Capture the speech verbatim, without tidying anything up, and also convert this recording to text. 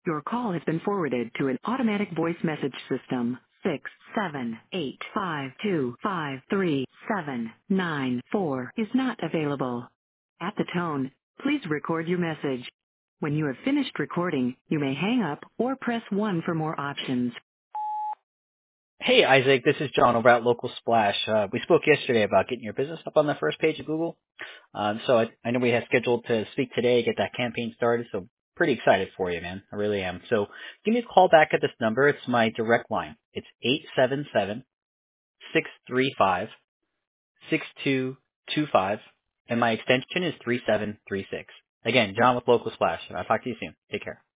Your call has been forwarded to an automatic voice message system. Six seven eight five two five three seven nine four is not available. At the tone, please record your message. When you have finished recording, you may hang up or press one for more options. Hey, Isaac, this is John over at Local Splash. Uh, we spoke yesterday about getting your business up on the first page of Google. Um, so I, I know we had scheduled to speak today, get that campaign started. So pretty excited for you, man. I really am. So give me a call back at this number. It's my direct line. It's eight seven seven, six three five, six two two five, and my extension is three seven three six. Again, John with Local Splash. I'll talk to you soon. Take care.